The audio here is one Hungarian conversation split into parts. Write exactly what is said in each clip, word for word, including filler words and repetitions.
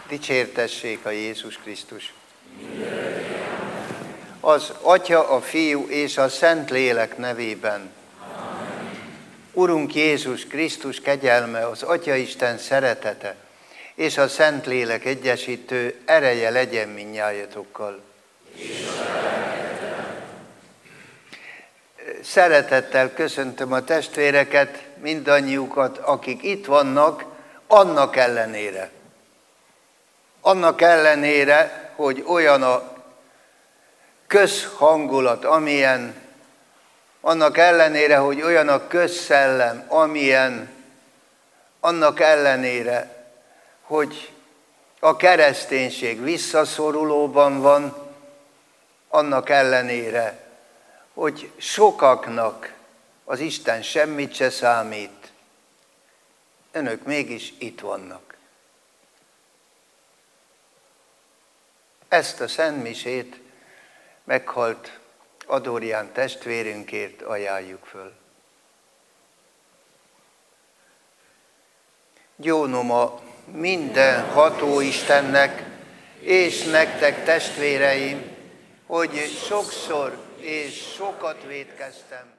Dicsértessék a Jézus Krisztus! Az Atya, a Fiú és a Szentlélek nevében. Amen. Urunk Jézus Krisztus kegyelme, az Atyaisten szeretete és a Szentlélek egyesítő ereje legyen mindnyájatokkal. Szeretettel köszöntöm a testvéreket, mindannyiukat, akik itt vannak, annak ellenére. Annak ellenére, hogy olyan a közhangulat, amilyen, annak ellenére, hogy olyan a közszellem, amilyen, annak ellenére, hogy a kereszténység visszaszorulóban van, annak ellenére, hogy sokaknak az Isten semmit se számít, önök mégis itt vannak. Ezt a szentmisét meghalt Adorján testvérünkért ajánljuk föl. Gyónom a minden ható Istennek, és nektek testvéreim, hogy sokszor és sokat vétkeztem.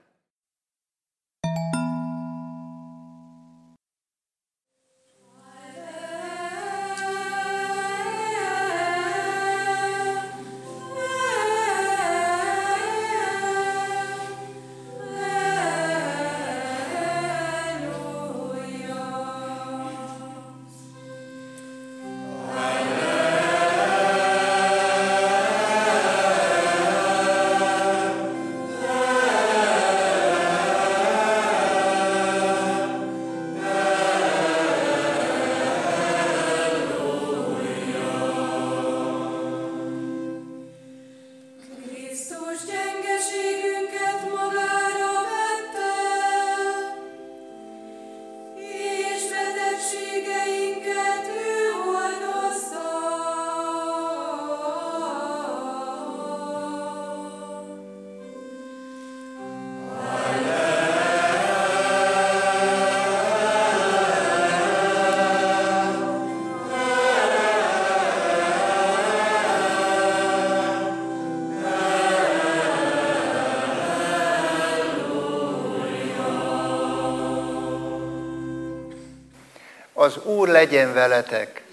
Az Úr legyen veletek!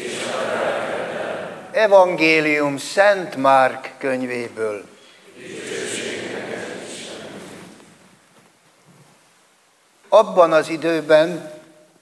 Evangélium Szent Márk könyvéből. Abban az időben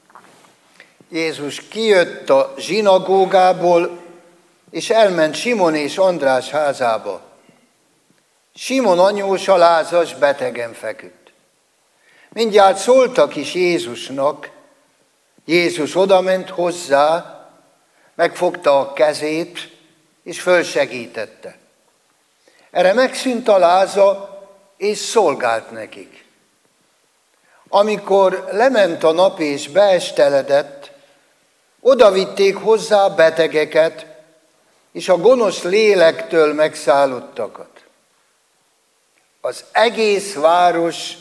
Jézus kijött a zsinagógából, és elment Simon és András házába. Simon anyósa lázas betegen feküdt. Mindjárt szóltak is Jézusnak. Jézus odament hozzá, megfogta a kezét, és fölsegítette. Erre megszűnt a láza, és szolgált nekik. Amikor lement a nap és beesteledett, odavitték hozzá a betegeket, és a gonosz lélektől megszállottakat. Az egész város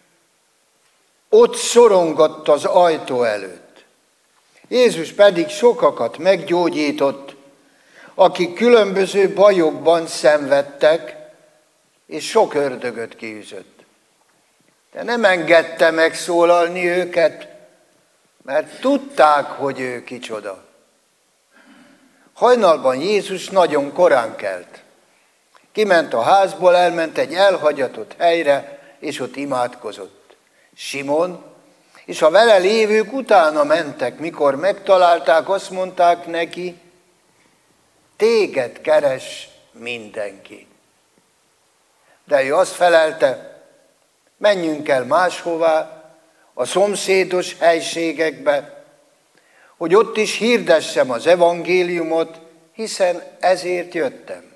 ott szorongott az ajtó előtt. Jézus pedig sokakat meggyógyított, akik különböző bajokban szenvedtek, és sok ördögöt kiűzött. De nem engedte megszólalni őket, mert tudták, hogy ő kicsoda. Hajnalban Jézus nagyon korán kelt. Kiment a házból, elment egy elhagyatott helyre, és ott imádkozott. Simon és a vele lévők utána mentek, mikor megtalálták, azt mondták neki, téged keres mindenki. De ő azt felelte, menjünk el máshová, a szomszédos helységekbe, hogy ott is hirdessem az evangéliumot, hiszen ezért jöttem.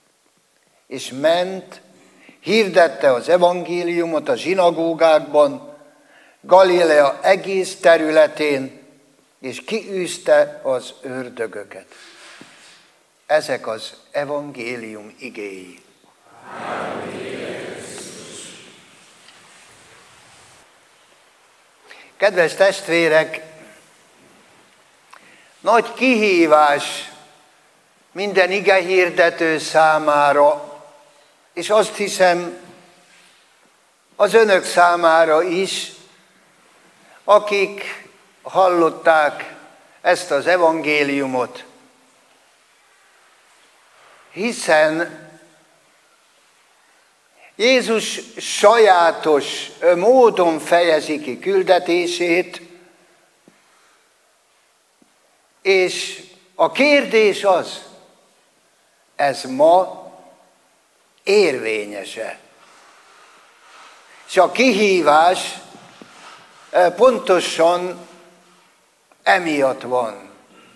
És ment, hirdette az evangéliumot a zsinagógákban, Galilea egész területén, és kiűzte az ördögöket. Ezek az evangélium igéi. Kedves testvérek, nagy kihívás minden igehirdető számára, és azt hiszem az önök számára is, akik hallották ezt az evangéliumot. Hiszen Jézus sajátos módon fejezi ki küldetését, és a kérdés az, ez ma érvényes-e? És a kihívás pontosan emiatt van.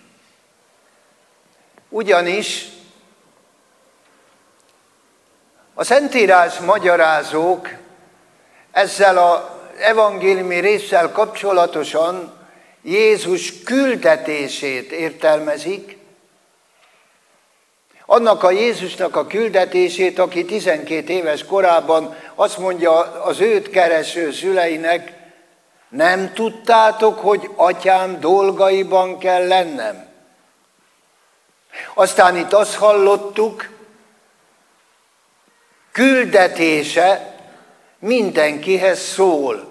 Ugyanis a Szentírás magyarázók ezzel az evangéliumi résszel kapcsolatosan Jézus küldetését értelmezik, annak a Jézusnak a küldetését, aki tizenkét éves korában azt mondja az őt kereső szüleinek, nem tudtátok, hogy atyám dolgaiban kell lennem? Aztán itt azt hallottuk, küldetése mindenkihez szól.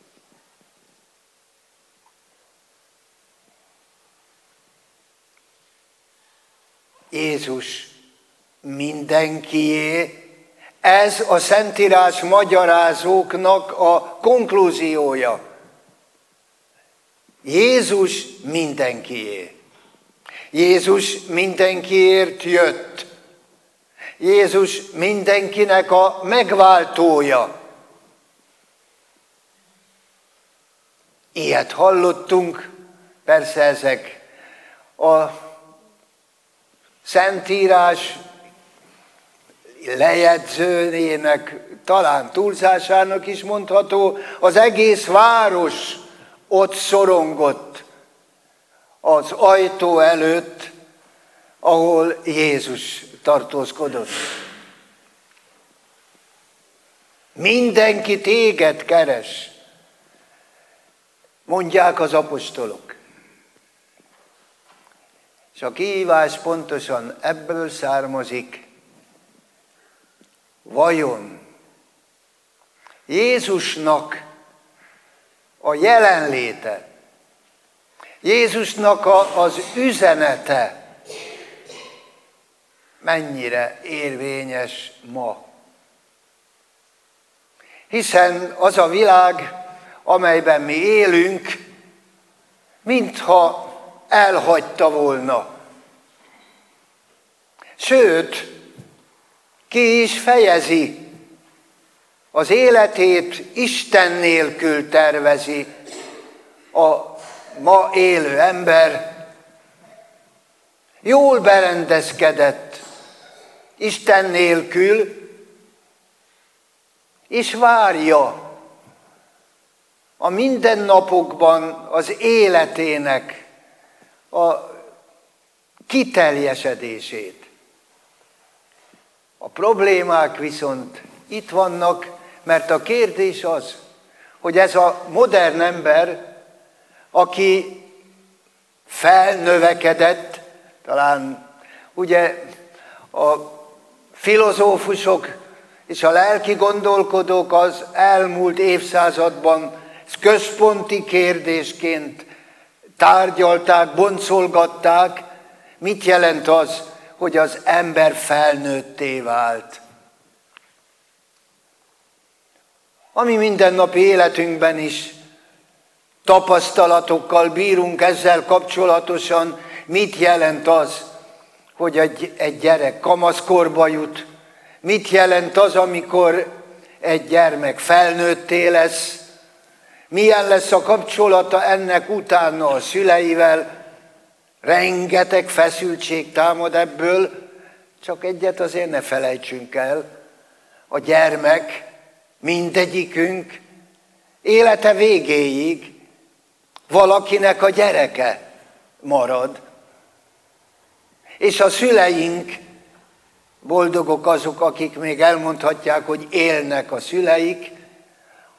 Jézus mindenkié, ez a Szentírás magyarázóknak a konklúziója. Jézus mindenkié. Jézus mindenkiért jött. Jézus mindenkinek a megváltója. Ilyet hallottunk, persze ezek a Szentírás lejegyzőjének, talán túlzásának is mondható, az egész város ott szorongott az ajtó előtt, ahol Jézus tartózkodott. Mindenki téged keres, mondják az apostolok. És a kihívás pontosan ebből származik. Vajon Jézusnak a jelenléte, Jézusnak a, az üzenete mennyire érvényes ma? Hiszen az a világ, amelyben mi élünk, mintha elhagyta volna. Sőt, ki is fejezi, az életét Isten nélkül tervezi a ma élő ember. Jól berendezkedett Isten nélkül, és várja a mindennapokban az életének a kiteljesedését. A problémák viszont itt vannak, mert a kérdés az, hogy ez a modern ember, aki felnövekedett, talán ugye a filozófusok és a lelki gondolkodók az elmúlt évszázadban központi kérdésként tárgyalták, boncolgatták, mit jelent az, hogy az ember felnőtté vált. A mi mindennapi életünkben is tapasztalatokkal bírunk ezzel kapcsolatosan, mit jelent az, hogy egy, egy gyerek kamaszkorba jut, mit jelent az, amikor egy gyermek felnőtté lesz, milyen lesz a kapcsolata ennek utána a szüleivel. Rengeteg feszültség támad ebből, csak egyet azért ne felejtsünk el, a gyermek, mindegyikünk élete végéig valakinek a gyereke marad. És a szüleink, boldogok azok, akik még elmondhatják, hogy élnek a szüleik,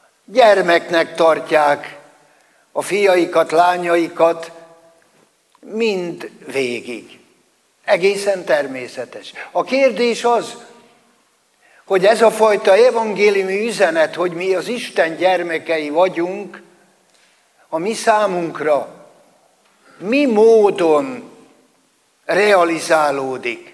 gyermeknek tartják a fiaikat, lányaikat, mind végig. Egészen természetes. A kérdés az, hogy ez a fajta evangéliumi üzenet, hogy mi az Isten gyermekei vagyunk, a mi számunkra mi módon realizálódik.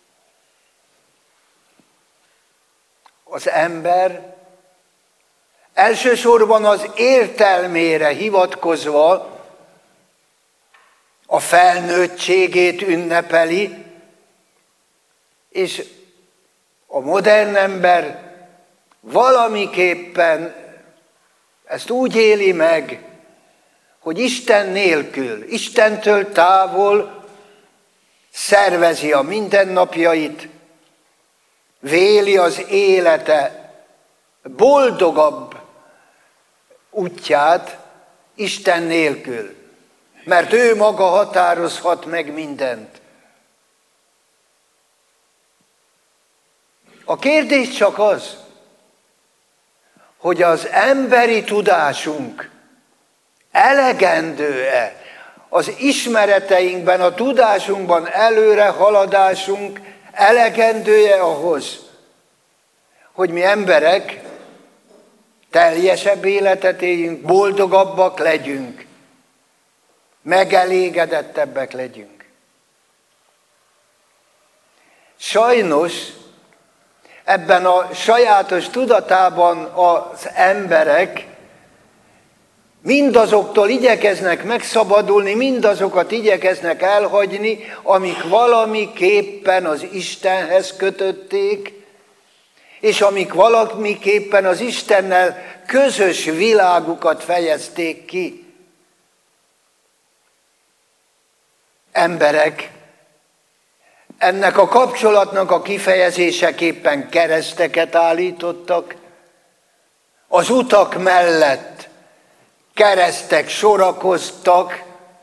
Az ember elsősorban az értelmére hivatkozva a felnőttségét ünnepeli, és a modern ember valamiképpen ezt úgy éli meg, hogy Isten nélkül, Istentől távol szervezi a mindennapjait, véli az élete boldogabb útját Isten nélkül, mert ő maga határozhat meg mindent. A kérdés csak az, hogy az emberi tudásunk elegendő-e, az ismereteinkben, a tudásunkban előre haladásunk elegendő-e ahhoz, hogy mi emberek teljesebb életet éljünk, boldogabbak legyünk, megelégedettebbek legyünk. Sajnos ebben a sajátos tudatában az emberek mindazoktól igyekeznek megszabadulni, mindazokat igyekeznek elhagyni, amik valamiképpen az Istenhez kötötték, és amik valamiképpen az Istennel közös világukat fejezték ki. Emberek ennek a kapcsolatnak a kifejezéseképpen kereszteket állítottak, az utak mellett keresztek sorakoztak,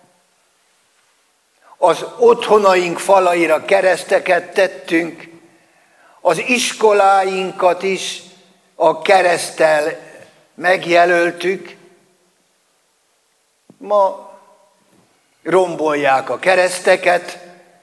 az otthonaink falaira kereszteket tettünk, az iskoláinkat is a kereszttel megjelöltük. Ma rombolják a kereszteket.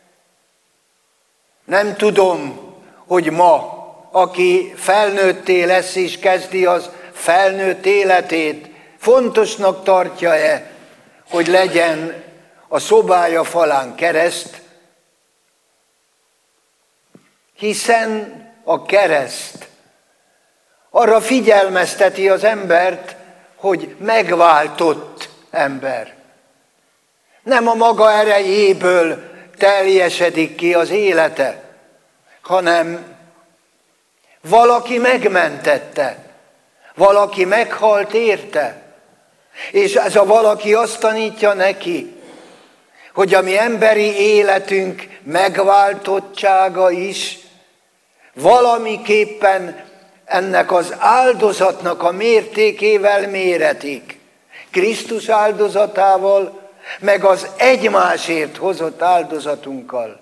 Nem tudom, hogy ma, aki felnőtté lesz és kezdi az felnőtt életét, fontosnak tartja-e, hogy legyen a szobája falán kereszt, hiszen a kereszt arra figyelmezteti az embert, hogy megváltott ember. Nem a maga erejéből teljesedik ki az élete, hanem valaki megmentette, valaki meghalt érte, és ez a valaki azt tanítja neki, hogy a mi emberi életünk megváltottsága is valamiképpen ennek az áldozatnak a mértékével méretik. Krisztus áldozatával, meg az egymásért hozott áldozatunkkal.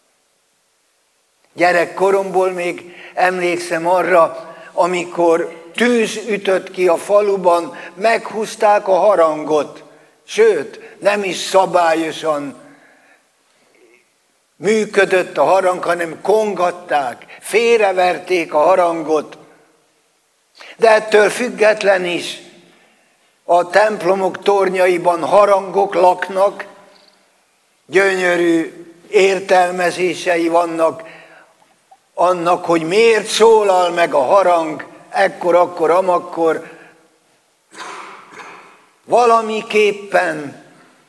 Gyerekkoromból még emlékszem arra, amikor tűz ütött ki a faluban, meghúzták a harangot, sőt, nem is szabályosan működött a harang, hanem kongatták, félreverték a harangot. De ettől független is a templomok tornyaiban harangok laknak, gyönyörű értelmezései vannak annak, hogy miért szólal meg a harang, ekkor, akkor, amakkor. Valamiképpen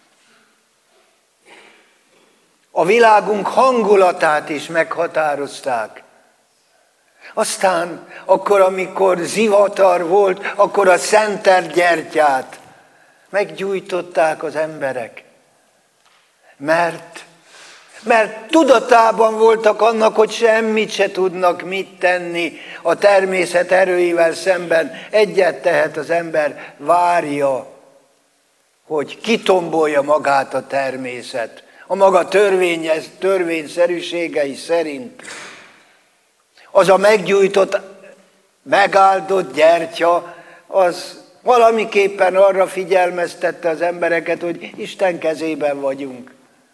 a világunk hangulatát is meghatározták. Aztán akkor, amikor zivatar volt, akkor a szentergyertyát meggyújtották az emberek. Mert, mert tudatában voltak annak, hogy semmit se tudnak mit tenni a természet erőivel szemben. Egyet tehet az ember, várja, hogy kitombolja magát a természet, a maga törvényes, törvényszerűségei szerint. Az a meggyújtott, megáldott gyertya, az valamiképpen arra figyelmeztette az embereket, hogy Isten kezében vagyunk.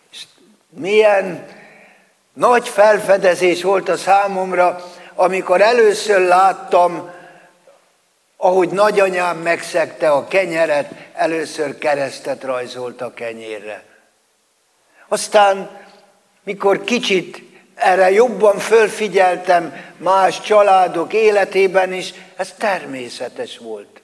És milyen nagy felfedezés volt a számomra, amikor először láttam, ahogy nagyanyám megszegte a kenyeret, először keresztet rajzolt a kenyérre. Aztán, mikor kicsit erre jobban fölfigyeltem más családok életében is, ez természetes volt.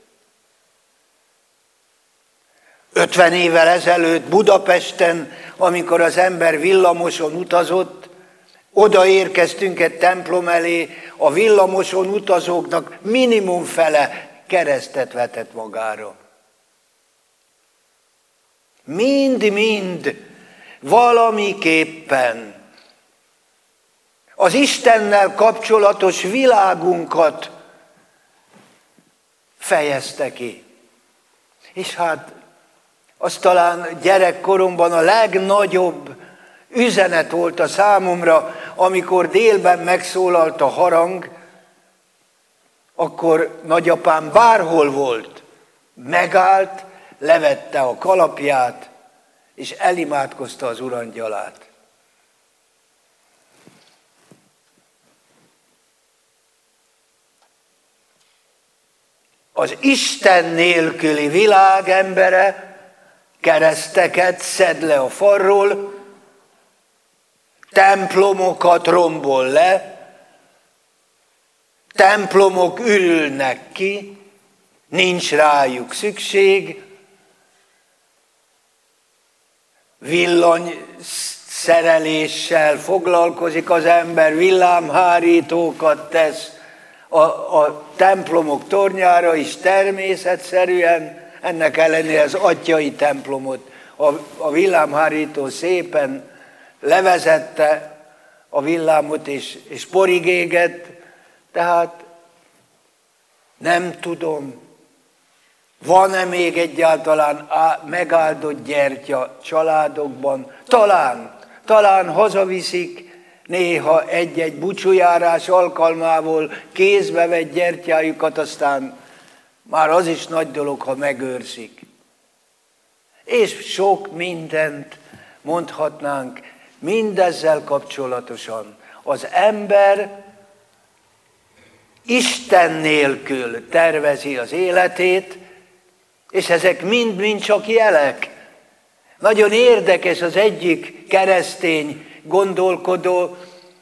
ötven évvel ezelőtt Budapesten, amikor az ember villamoson utazott, odaérkeztünk egy templom elé, a villamoson utazóknak minimum fele keresztet vetett magára. Mind-mind valamiképpen az Istennel kapcsolatos világunkat fejezte ki. És hát az talán gyerekkoromban a legnagyobb üzenet volt a számomra, amikor délben megszólalt a harang, akkor nagyapám bárhol volt, megállt, levette a kalapját, és elimádkozta az urangyalát. Az Isten nélküli világ embere kereszteket szed le a falról, templomokat rombol le, templomok ürülnek ki, nincs rájuk szükség, villanyszereléssel foglalkozik az ember, villámhárítókat tesz a, a templomok tornyára is természetszerűen, ennek ellenére az atyai templomot a, a villámhárító szépen levezette a villámot és, és porig égett, tehát nem tudom, van-e még egyáltalán megáldott gyertya családokban? Talán, talán hazaviszik néha egy-egy búcsújárás alkalmából kézbe vett gyertyájukat, aztán már az is nagy dolog, ha megőrzik. És sok mindent mondhatnánk mindezzel kapcsolatosan. Az ember Isten nélkül tervezi az életét, és ezek mind-mind csak jelek. Nagyon érdekes, az egyik keresztény gondolkodó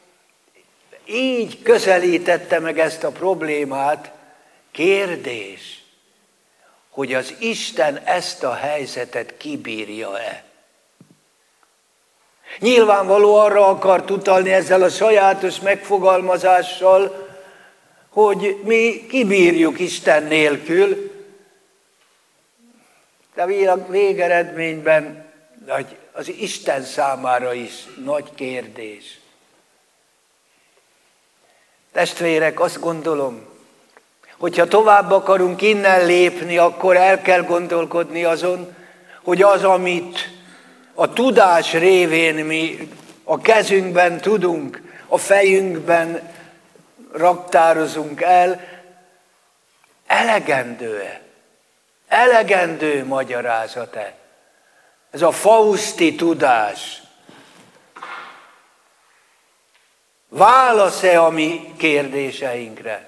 így közelítette meg ezt a problémát. Kérdés, hogy az Isten ezt a helyzetet kibírja-e? Nyilvánvaló arra akart utalni ezzel a sajátos megfogalmazással, hogy mi kibírjuk Isten nélkül, de a végeredményben az Isten számára is nagy kérdés. Testvérek, azt gondolom, hogyha tovább akarunk innen lépni, akkor el kell gondolkodni azon, hogy az, amit a tudás révén mi a kezünkben tudunk, a fejünkben raktározunk el, elegendő-e? Elegendő magyarázat-e? Ez a fauszti tudás. Válasz-e a mi kérdéseinkre?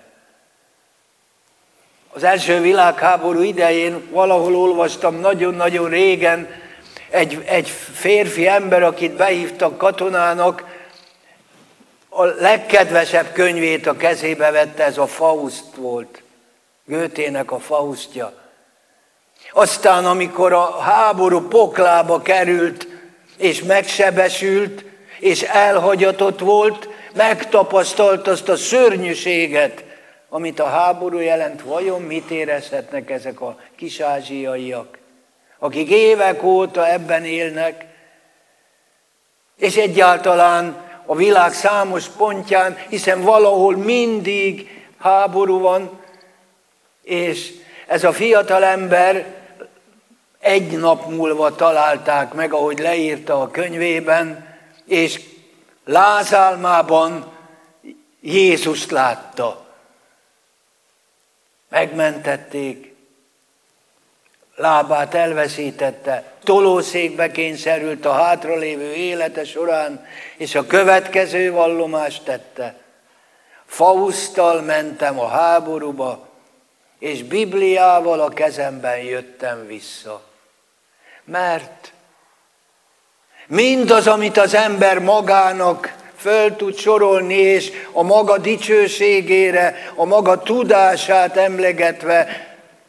Az első világháború idején valahol olvastam nagyon-nagyon régen, egy, egy férfi ember, akit behívtak katonának, a legkedvesebb könyvét a kezébe vette, ez a Faust volt. Goethének a Faustja. Aztán, amikor a háború poklába került, és megsebesült, és elhagyatott volt, megtapasztalt azt a szörnyűséget, amit a háború jelent. Vajon mit érezhetnek ezek a kis-ázsiaiak, akik évek óta ebben élnek, és egyáltalán a világ számos pontján, hiszen valahol mindig háború van, és ez a fiatal ember egy nap múlva találták meg, ahogy leírta a könyvében, és lázálmában Jézust látta. Megmentették, lábát elveszítette, tolószékbe kényszerült a hátralévő élete során, és a következő vallomást tette. Fausztal mentem a háborúba, és Bibliával a kezemben jöttem vissza. Mert mindaz, amit az ember magának föl tud sorolni, és a maga dicsőségére, a maga tudását emlegetve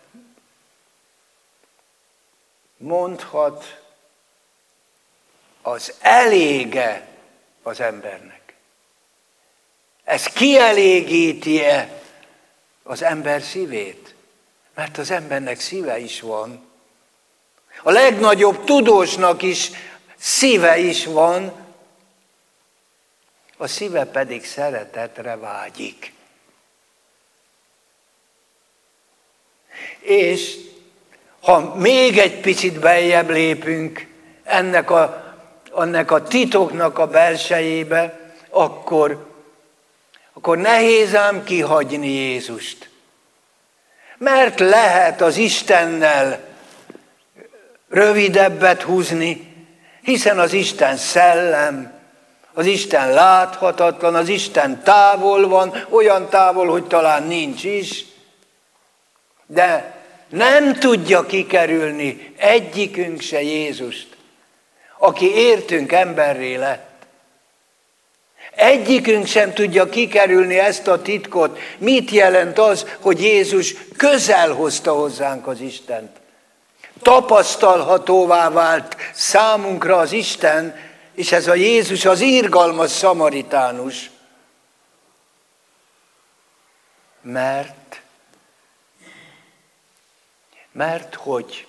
mondhat, az elége az embernek. Ez kielégíti-e az ember szívét? Mert az embernek szíve is van. A legnagyobb tudósnak is szíve is van, a szíve pedig szeretetre vágyik. És ha még egy picit beljebb lépünk ennek a, ennek a titoknak a belsejébe, akkor, akkor nehéz ám kihagyni Jézust. Mert lehet az Istennel rövidebbet húzni, hiszen az Isten szellem, az Isten láthatatlan, az Isten távol van, olyan távol, hogy talán nincs is, de nem tudja kikerülni egyikünk se Jézust, aki értünk emberré lett. Egyikünk sem tudja kikerülni ezt a titkot. Mit jelent az, hogy Jézus közel hozta hozzánk az Istent? Tapasztalhatóvá vált számunkra az Isten, és ez a Jézus az irgalmas szamaritánus. Mert, mert hogy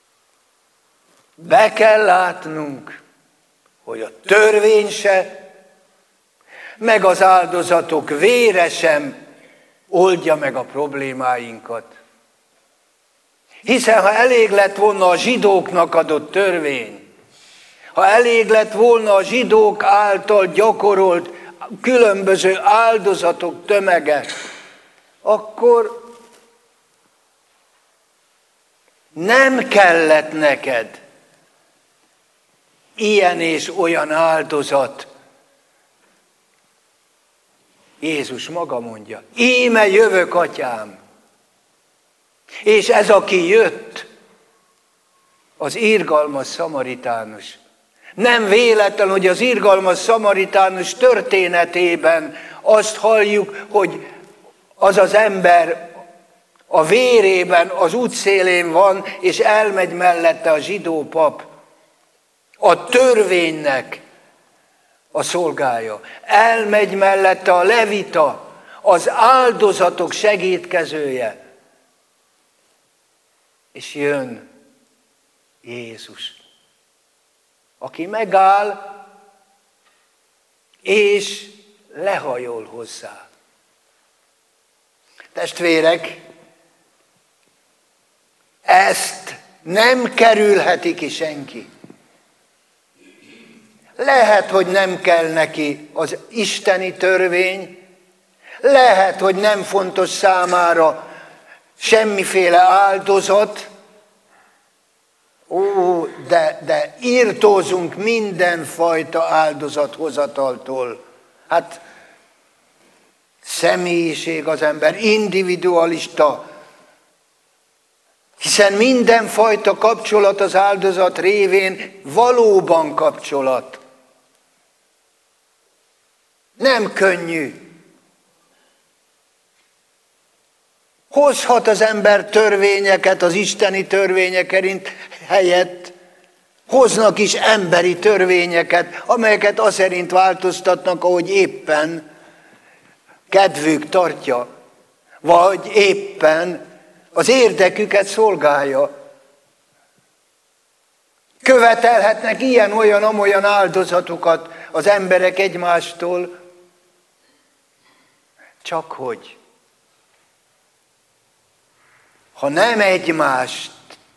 be kell látnunk, hogy a törvény se, meg az áldozatok vére sem oldja meg a problémáinkat. Hiszen ha elég lett volna a zsidóknak adott törvény, ha elég lett volna a zsidók által gyakorolt különböző áldozatok tömege, akkor nem kellett neked ilyen és olyan áldozat. Jézus maga mondja, íme jövök, atyám. És ez, aki jött, az irgalmas szamaritánus. Nem véletlen, hogy az irgalmas szamaritánus történetében azt halljuk, hogy az az ember a vérében az útszélén van, és elmegy mellette a zsidó pap, a törvénynek a szolgája. Elmegy mellette a levita, az áldozatok segédkezője. És jön Jézus, aki megáll, és lehajol hozzá. Testvérek, ezt nem kerülheti ki senki. Lehet, hogy nem kell neki az isteni törvény, lehet, hogy nem fontos számára semmiféle áldozat, ó, de, de írtózunk mindenfajta áldozathozataltól. Hát személyiség az ember, individualista, hiszen mindenfajta kapcsolat az áldozat révén valóban kapcsolat. Nem könnyű. Hozhat az ember törvényeket az isteni törvények szerint helyett, hoznak is emberi törvényeket, amelyeket az szerint változtatnak, ahogy éppen kedvük tartja, vagy éppen az érdeküket szolgálja. Követelhetnek ilyen-olyan-amolyan áldozatokat az emberek egymástól, csak hogy ha nem egymást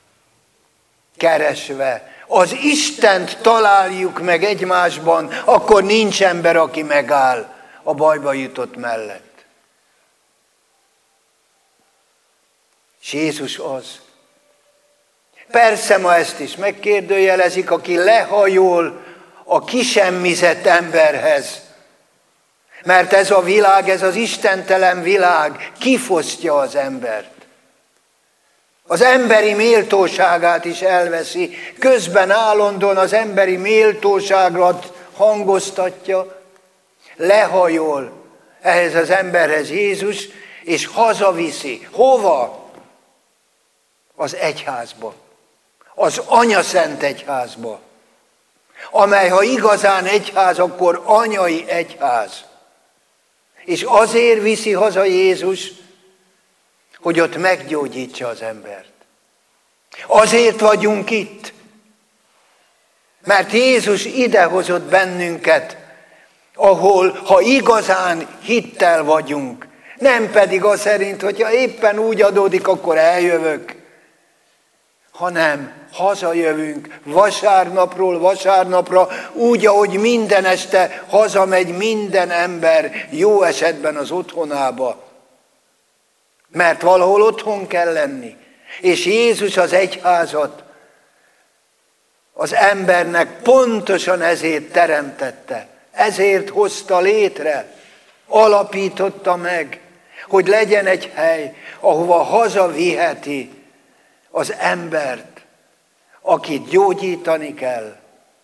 keresve, az Istent találjuk meg egymásban, akkor nincs ember, aki megáll a bajba jutott mellett. És Jézus az, Persze ma ezt is megkérdőjelezik, aki lehajol a kisemmizett emberhez. Mert ez a világ, ez az istentelen világ kifosztja az embert. Az emberi méltóságát is elveszi, közben állandóan az emberi méltóságot hangoztatja, lehajol ehhez az emberhez Jézus, és hazaviszi. Hova? Az egyházba. Az anyaszent egyházba. Amely, ha igazán egyház, akkor anyai egyház. És azért viszi haza Jézus, hogy ott meggyógyítsa az embert. Azért vagyunk itt, mert Jézus idehozott bennünket, ahol, ha igazán hittel vagyunk, nem pedig az szerint, hogyha éppen úgy adódik, akkor eljövök, hanem hazajövünk vasárnapról vasárnapra, úgy, ahogy minden este hazamegy minden ember, jó esetben az otthonába. Mert valahol otthon kell lenni. És Jézus az egyházat az embernek pontosan ezért teremtette. Ezért hozta létre, alapította meg, hogy legyen egy hely, ahova hazaviheti az embert, akit gyógyítani kell,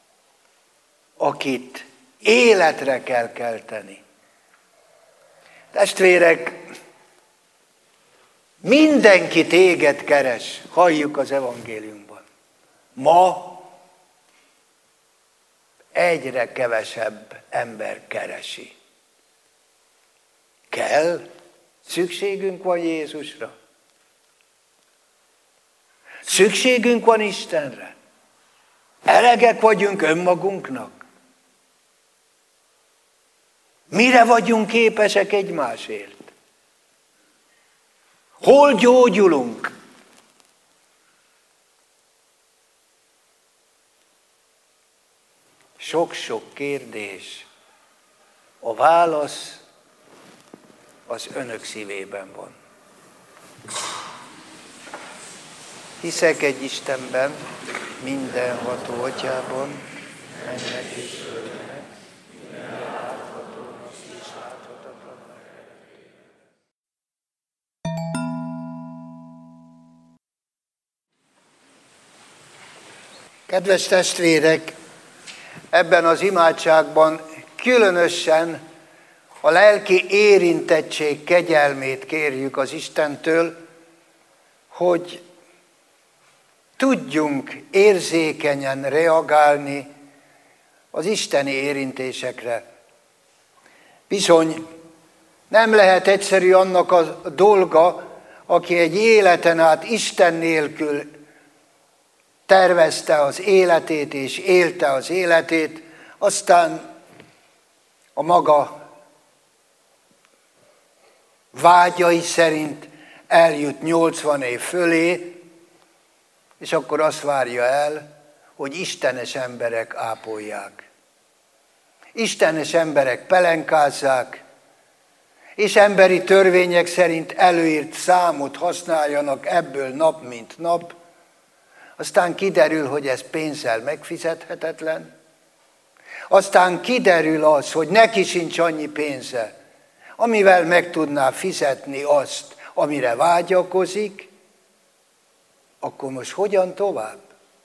akit életre kell kelteni. Testvérek, mindenki téged keres, halljuk az evangéliumban. Ma egyre kevesebb ember keresi. Kell? Szükségünk van Jézusra? Szükségünk van Istenre? Elegek vagyunk önmagunknak? Mire vagyunk képesek egymásért? Hol gyógyulunk? Sok-sok kérdés. A válasz az önök szívében van. Hiszek egy Istenben, mindenható Atyában, mennek és földnek, minden láthatónak és láthatatlannak. Kedves testvérek, ebben az imádságban különösen a lelki érintettség kegyelmét kérjük az Istentől, hogy tudjunk érzékenyen reagálni az isteni érintésekre. Bizony, nem lehet egyszerű annak a dolga, aki egy életen át Isten nélkül tervezte az életét és élte az életét, aztán a maga vágyai szerint eljut nyolcvan év fölé, és akkor azt várja el, hogy istenes emberek ápolják. Istenes emberek pelenkázzák, és emberi törvények szerint előírt számot használjanak ebből nap mint nap, aztán kiderül, hogy ez pénzzel megfizethetetlen, aztán kiderül az, hogy neki sincs annyi pénze, amivel meg tudná fizetni azt, amire vágyakozik, akkor most hogyan tovább?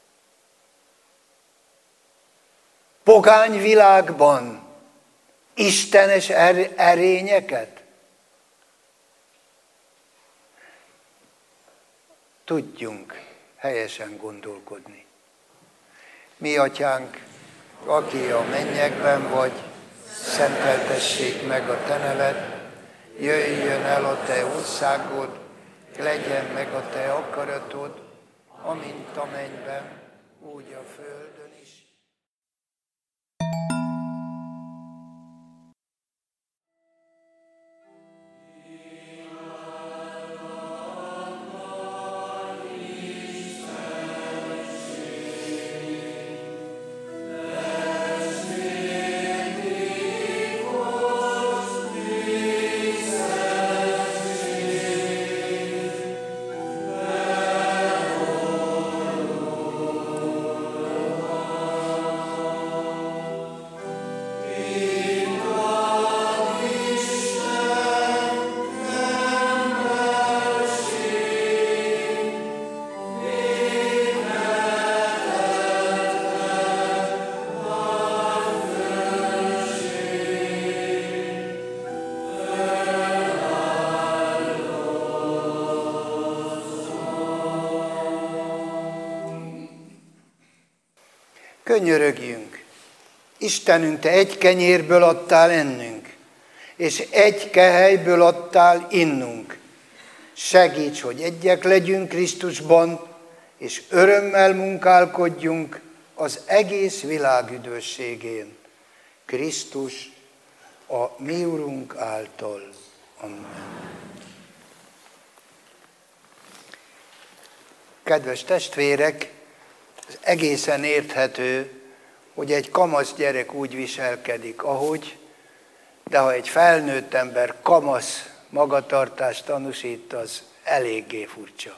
Pogány világban istenes er- erényeket? Tudjunk helyesen gondolkodni. Mi Atyánk, aki a mennyekben vagy, szenteltessék meg a te neved, jöjjön el a te országod, legyen meg a te akaratod, amint a mennyben, úgy a földön is. Amen. könyörögjünk. Istenünk, Te egy kenyérből adtál ennünk, és egy kehelyből adtál innunk. Segíts, hogy egyek legyünk Krisztusban, és örömmel munkálkodjunk az egész világ üdvösségén. Krisztus, a mi Urunk által. Amen. Kedves testvérek, ez egészen érthető, hogy egy kamasz gyerek úgy viselkedik, ahogy, de ha egy felnőtt ember kamasz magatartást tanúsít, az eléggé furcsa.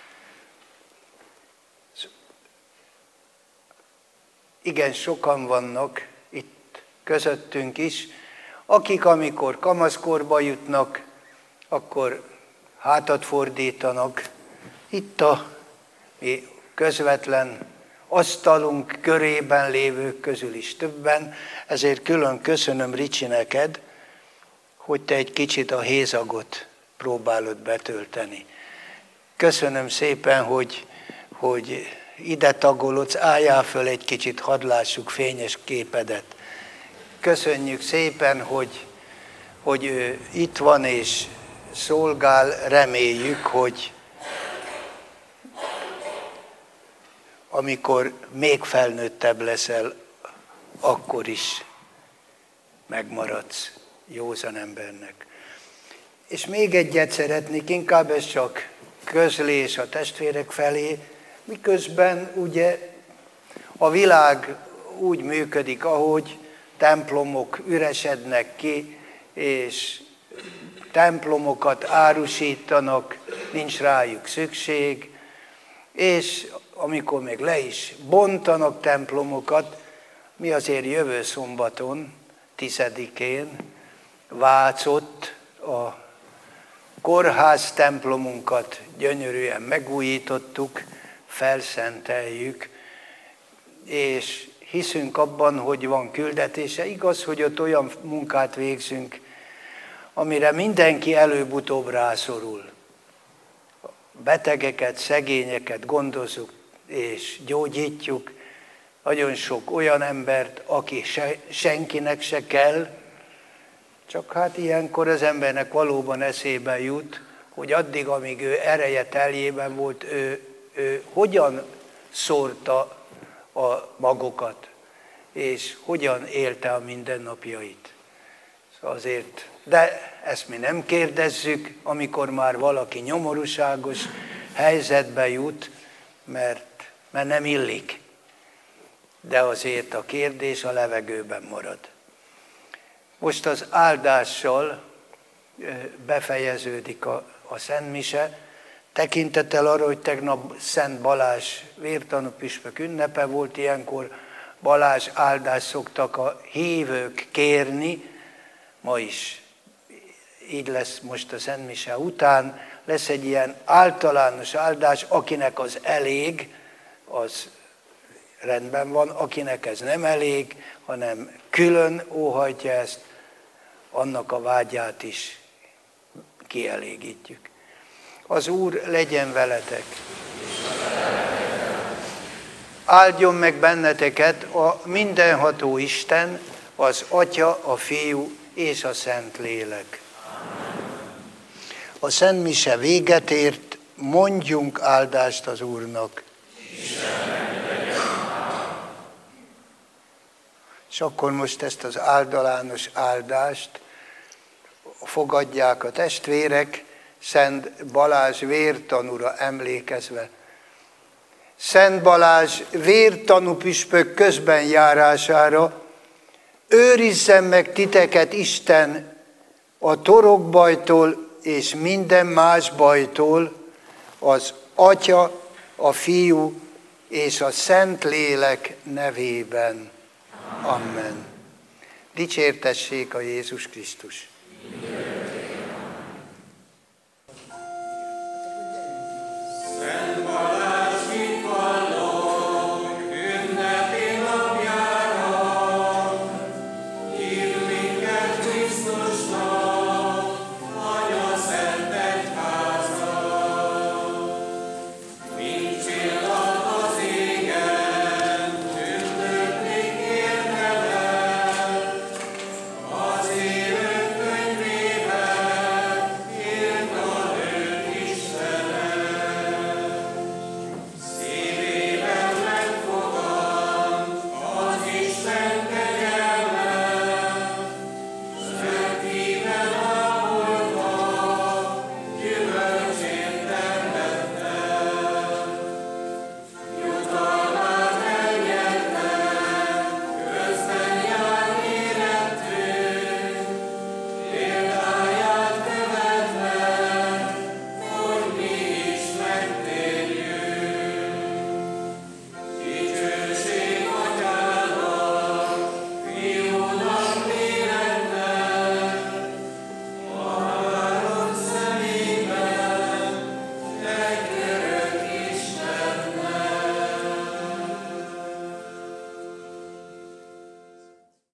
Igen, sokan vannak itt közöttünk is, akik amikor kamaszkorba jutnak, akkor hátat fordítanak. Itt a mi közvetlen asztalunk körében lévők közül is többen, ezért külön köszönöm, Ricsi, neked, hogy te egy kicsit a hézagot próbálod betölteni. Köszönöm szépen, hogy, hogy ide tagolodsz, álljál föl egy kicsit, hadd lássuk fényes képedet. Köszönjük szépen, hogy, hogy ő itt van és szolgál, reméljük, hogy amikor még felnőttebb leszel, akkor is megmaradsz józan embernek. És még egyet szeretnék, inkább ez csak közlés a testvérek felé, miközben ugye a világ úgy működik, ahogy templomok üresednek ki, és templomokat árusítanak, nincs rájuk szükség, és amikor még le is bontanak templomokat, mi azért jövő szombaton, tizedikén Vácott a kórház templomunkat gyönyörűen megújítottuk, felszenteljük, és hiszünk abban, hogy van küldetése. Igaz, hogy ott olyan munkát végzünk, amire mindenki előbb-utóbb rászorul. Betegeket, szegényeket gondozunk és gyógyítjuk. Nagyon sok olyan embert, aki se, senkinek se kell, csak hát ilyenkor az embernek valóban eszébe jut, hogy addig, amíg ő ereje teljében volt, ő, ő hogyan szórta a magokat, és hogyan élte a mindennapjait. Szóval azért, de ezt mi nem kérdezzük, amikor már valaki nyomorúságos helyzetbe jut, mert, mert nem illik. De azért a kérdés a levegőben marad. Most az áldással befejeződik a, a Szentmise, tekintettel arra, hogy tegnap Szent Balázs vértanúpüspök ünnepe volt, ilyenkor Balázs áldást szoktak a hívők kérni, ma is így lesz most a Szentmise után, lesz egy ilyen általános áldás, akinek az elég, az rendben van, akinek ez nem elég, hanem külön óhajtja ezt, annak a vágyát is kielégítjük. Az Úr legyen veletek. Áldjon meg benneteket a mindenható Isten, az Atya, a Fiú és a Szentlélek. A Szentmise véget ért, mondjunk áldást az Úrnak. És akkor most ezt az általános áldást fogadják a testvérek, Szent Balázs vértanúra emlékezve. Szent Balázs vértanú püspök közbenjárására őrizzen meg titeket Isten a torokbajtól és minden más bajtól, az Atya, a Fiú és a Szentlélek nevében. Amen. Dicsértessék a Jézus Krisztus.